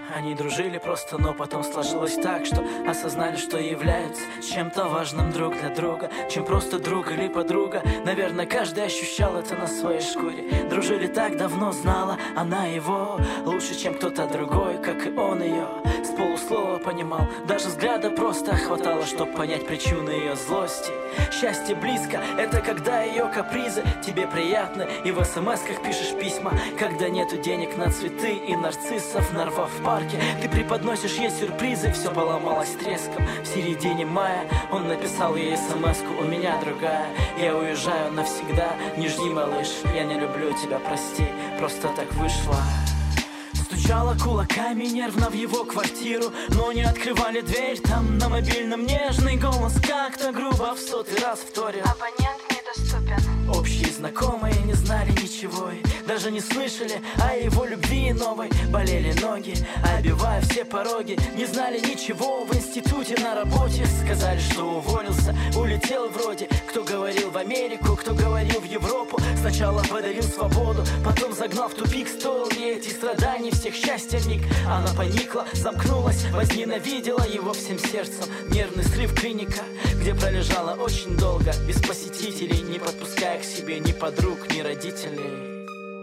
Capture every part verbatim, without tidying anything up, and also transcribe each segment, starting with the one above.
Они дружили просто, но потом сложилось так, что осознали, что являются чем-то важным друг для друга, чем просто друг или подруга. Наверное, каждый ощущал это на своей шкуре. Дружили так давно, знала она его лучше, чем кто-то другой, как и он ее. С полуслова понимал, даже взгляда просто хватало, чтобы понять причины ее злости. Счастье близко, это когда ее капризы тебе приятны, и в смс-ках пишешь письма, когда нету денег на цветы и нарциссов, нарвав в парке. Ты преподносишь ей сюрпризы, все поломалось треском. В середине мая он написал ей смс-ку: у меня другая, я уезжаю навсегда. Не жди, малыш, я не люблю тебя, прости, просто так вышло. Стучала кулаками нервно в его квартиру, но не открывали дверь. Там на мобильном нежный голос как-то грубо в сотый раз вторил: абонент недоступен. Общие знакомые не знали ничего и даже не слышали о его любви новой. Болели ноги, обивая все пороги. Не знали ничего в институте, на работе. Сказали, что уволился, улетел вроде. Кто говорил в Америку, кто говорил в Европу. Сначала подарил свободу, потом загнал в тупик. Стоил ей эти страдания, всех счастья миг. Она поникла, замкнулась, возненавидела его всем сердцем. Нервный срыв, клиника, где пролежала очень долго, без посетителей, не подпуская к себе ни подруг, ни родителей.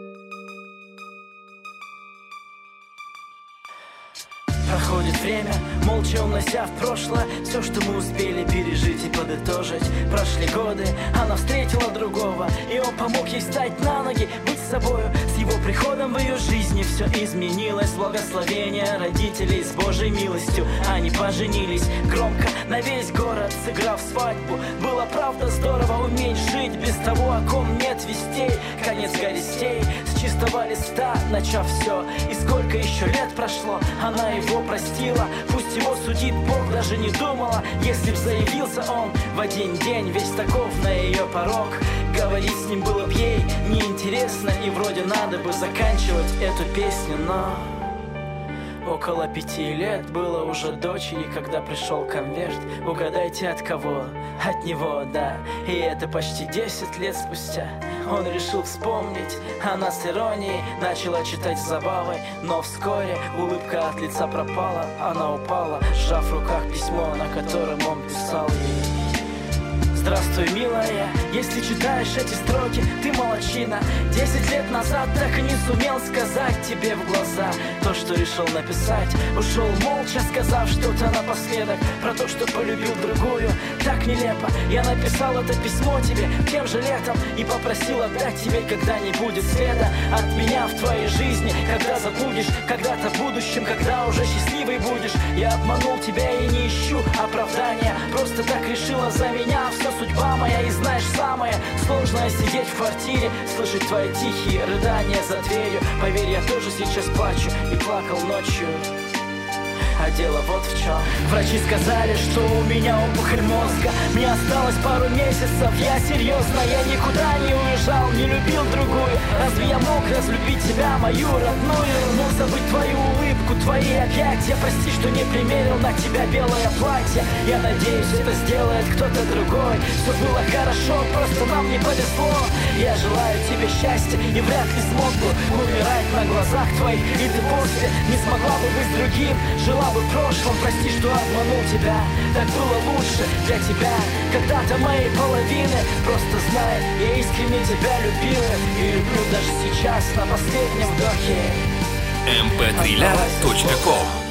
Проходит время, молча унося в прошлое все, что мы успели пережить и подытожить. Прошли годы, она встретила другого, и он помог ей встать на ноги, быть собою. С его приходом в ее жизни все изменилось. Благословение родителей с Божьей милостью. Они поженились громко на весь город, сыграв свадьбу. Было правда здорово уметь жить без того, о ком нет вестей. Конец горестей, с чистого листа начав все. И сколько еще лет прошло, она его простила. Пусть его судит Бог, даже не думала, если б заявился он в один день весь таков на ее порог. Говорить с ним было б ей неинтересно, и вроде надо бы заканчивать эту песню, но около пяти лет было уже дочери, когда пришел конверт. Угадайте, от кого? От него, да. И это почти десять лет спустя. Он решил вспомнить, она с иронией начала читать с забавой. Но вскоре улыбка от лица пропала. Она упала, сжав в руках письмо, на котором он писал ей: здравствуй, милая, если читаешь эти строки, ты молодчина. Десять лет назад так и не сумел сказать тебе в глаза то, что решил написать. Ушел молча, сказав что-то напоследок про то, что полюбил другую. Так нелепо, я написал это письмо тебе тем же летом и попросил отдать тебе, когда не будет следа от меня в твоей жизни. Когда забудешь, когда-то в будущем, когда уже счастливый будешь. Я обманул тебя и не ищу оправдания, просто так решила за меня все судьба моя. И знаешь, самое сложное — сидеть в квартире, слышать твои тихие рыдания за дверью. Поверь, я тоже сейчас плачу и плакал ночью. А дело вот в чем. Врачи сказали, что у меня опухоль мозга. Мне осталось пару месяцев, я серьезно. Я никуда не уезжал, не любил другую. Разве я мог разлюбить тебя, мою родную? Мог забыть твою улыбку, твои объятия. Прости, что не примерил на тебя белое платье. Я надеюсь, это сделает кто-то другой. Все было хорошо, просто нам не повезло. Я желаю тебе счастья и вряд ли смог бы умирать на глазах твоих. И ты после не смогла бы быть с другим. Жила бы в прошлом, прости, что обманул тебя. Так было лучше для тебя, когда-то моей половины. Просто знай, я искренне тебя любила и люблю даже сейчас на последнем вдохе. эм пэ три точка ком